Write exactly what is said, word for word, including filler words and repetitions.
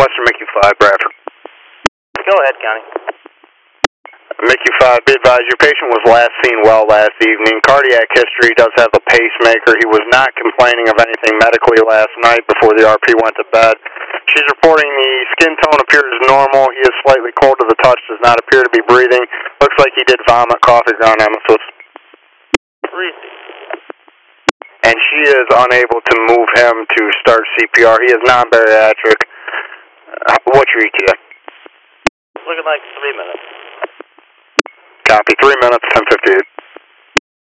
Western M Q five, Bradford. Go ahead, County. M Q five, be advised, your patient was last seen well last evening. Cardiac history, does have a pacemaker. He was not complaining of anything medically last night before the R P went to bed. She's reporting the skin tone appears normal. He is slightly cold to the touch, does not appear to be breathing. Looks like he did vomit, coughing ground emesis. Breathing. And she is unable to move him to start C P R. He is non-bariatric. Uh, what's your E T A? Looking like three minutes. Copy, three minutes, ten fifty-eight.